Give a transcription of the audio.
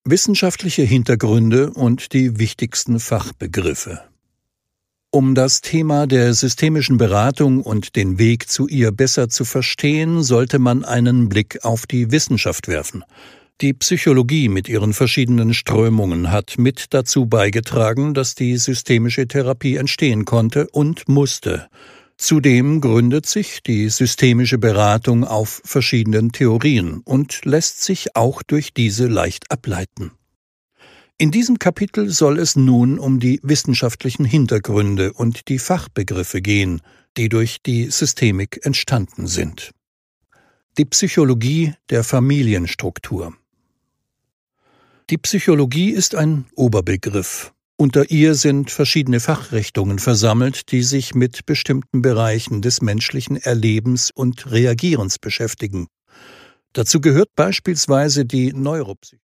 Wissenschaftliche Hintergründe und die wichtigsten Fachbegriffe. Um das Thema der systemischen Beratung und den Weg zu ihr besser zu verstehen, sollte man einen Blick auf die Wissenschaft werfen. Die Psychologie mit ihren verschiedenen Strömungen hat mit dazu beigetragen, dass die systemische Therapie entstehen konnte und musste. Zudem gründet sich die systemische Beratung auf verschiedenen Theorien und lässt sich auch durch diese leicht ableiten. In diesem Kapitel soll es nun um die wissenschaftlichen Hintergründe und die Fachbegriffe gehen, die durch die Systemik entstanden sind. Die Psychologie der Familienstruktur. Die Psychologie ist ein Oberbegriff. Unter ihr sind verschiedene Fachrichtungen versammelt, die sich mit bestimmten Bereichen des menschlichen Erlebens und Reagierens beschäftigen. Dazu gehört beispielsweise die Neuropsychologie.